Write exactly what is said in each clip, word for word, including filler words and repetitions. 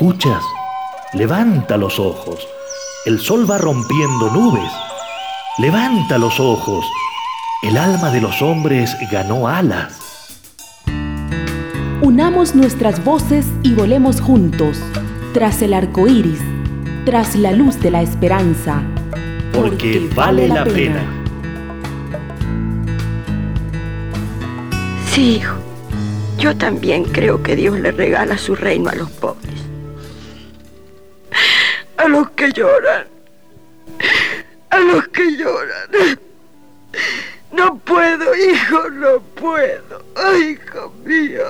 escuchas? Levanta los ojos. El sol va rompiendo nubes. Levanta los ojos. El alma de los hombres ganó alas. Unamos nuestras voces y volemos juntos, tras el arco iris, tras la luz de la esperanza. Porque, porque vale la pena. pena. Sí, hijo. Yo también creo que Dios le regala su reino a los pobres. A los que lloran. A los que lloran. No puedo, hijo, no puedo. Ay, hijo mío.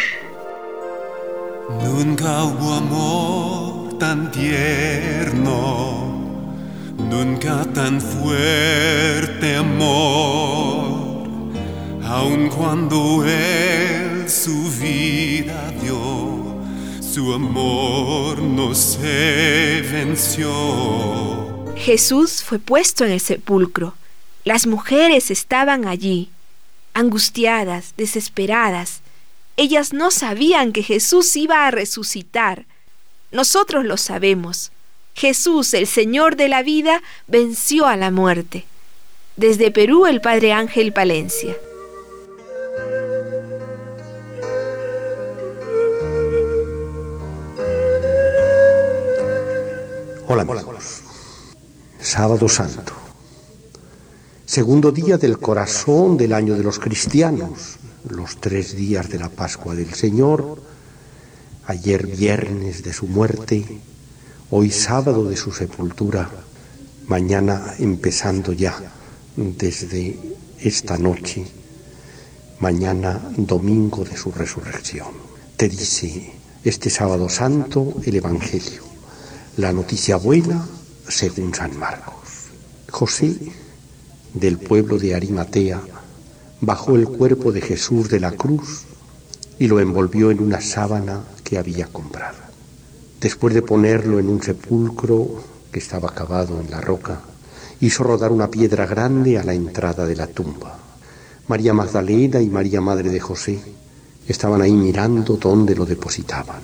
Nunca hubo amor tan tierno, nunca tan fuerte amor, aun cuando Él su vida dio, su amor no se venció. Jesús fue puesto en el sepulcro. Las mujeres estaban allí, angustiadas, desesperadas. Ellas no sabían que Jesús iba a resucitar. Nosotros lo sabemos. Jesús, el Señor de la vida, venció a la muerte. Desde Perú, el Padre Ángel Palencia. Hola amigos. Sábado Santo. Segundo día del corazón del año de los cristianos, los tres días de la Pascua del Señor, ayer viernes de su muerte, hoy sábado de su sepultura, mañana empezando ya desde esta noche, mañana domingo de su resurrección. Te dice este sábado santo el Evangelio, la noticia buena según San Marcos. José, del pueblo de Arimatea, bajó el cuerpo de Jesús de la cruz y lo envolvió en una sábana que había comprado. Después de ponerlo en un sepulcro que estaba cavado en la roca, hizo rodar una piedra grande a la entrada de la tumba. María Magdalena y María, madre de José, estaban ahí mirando dónde lo depositaban.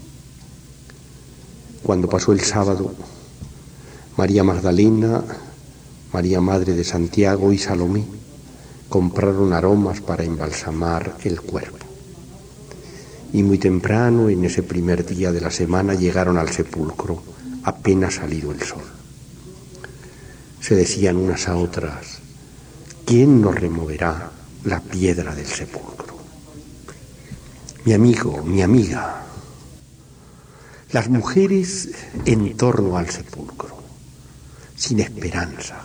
Cuando pasó el sábado, María Magdalena, María, madre de Santiago, y Salomé compraron aromas para embalsamar el cuerpo. Y muy temprano, en ese primer día de la semana, llegaron al sepulcro, apenas salido el sol. Se decían unas a otras: ¿quién nos removerá la piedra del sepulcro? Mi amigo, mi amiga, las mujeres en torno al sepulcro, sin esperanza,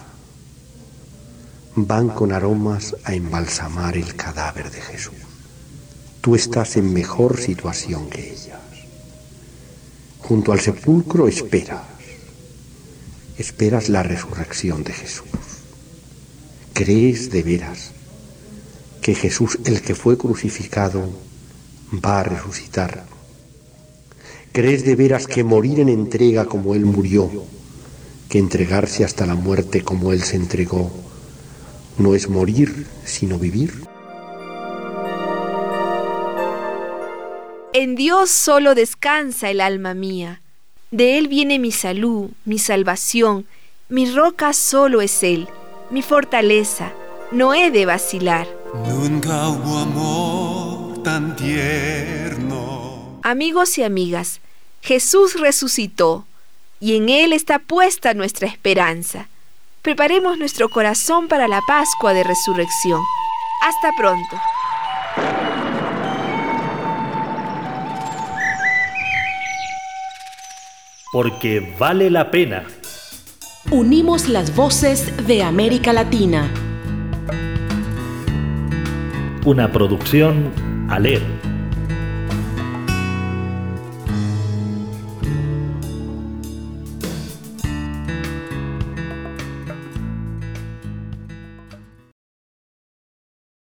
van con aromas a embalsamar el cadáver de Jesús. Tú estás en mejor situación que ellas. Junto al sepulcro esperas, esperas la resurrección de Jesús. ¿Crees de veras que Jesús, el que fue crucificado, va a resucitar? ¿Crees de veras que morir en entrega como Él murió, que entregarse hasta la muerte como Él se entregó, no es morir, sino vivir? En Dios solo descansa el alma mía. De Él viene mi salud, mi salvación. Mi roca solo es Él, mi fortaleza. No he de vacilar. Nunca hubo amor tan tierno. Amigos y amigas, Jesús resucitó y en Él está puesta nuestra esperanza. Preparemos nuestro corazón para la Pascua de Resurrección. Hasta pronto. Porque vale la pena. Unimos las voces de América Latina. Una producción Aler.